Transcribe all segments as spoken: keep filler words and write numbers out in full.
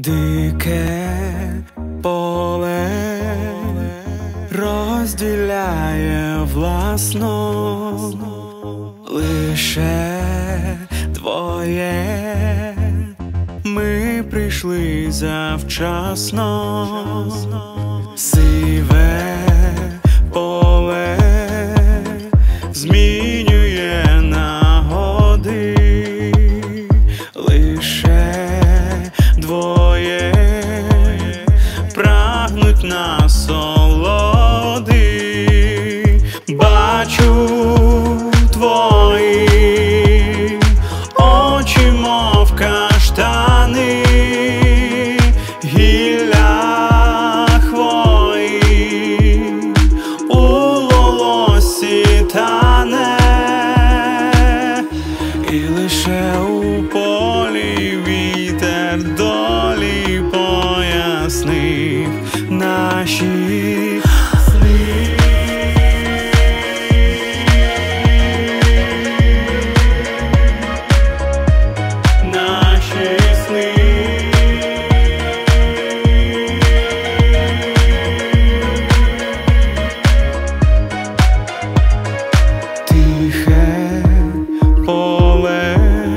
Дике поле розділяє власно, лише двоє. Ми прийшли завчасно. Сиве поле змінює нагоди, лише двоє прагнуть насолоди. Бачу твої очі, мов каштани, гілля хвої у волосі тане, і лише у полі вітер долі пояснив наші сни. Наші сни. Тихе поле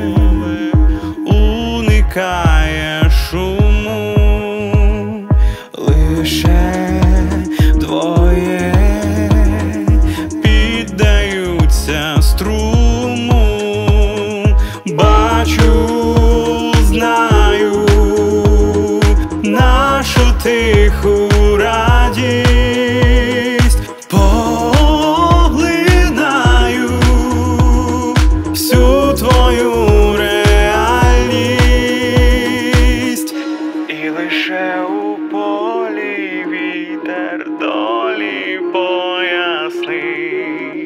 уникає шуму, лише двоє піддаються струму. Бачу, знаю нашу тиху радість, поглинаю всю твою реальність, і лише у полі вітер долі пояснив,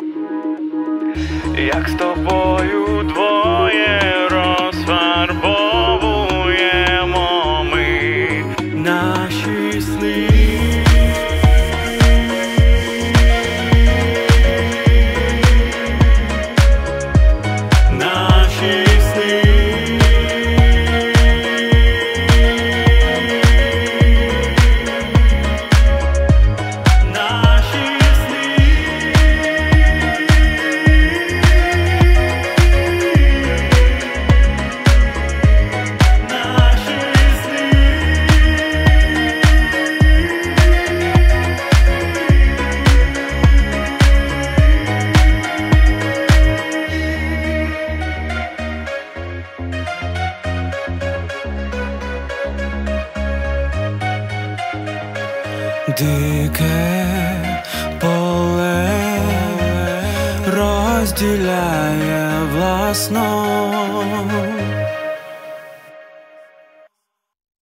як з тобою двоє розфарбовуємо ми наші сни. Наші сни. Наші сни. Дике поле розділяє власно,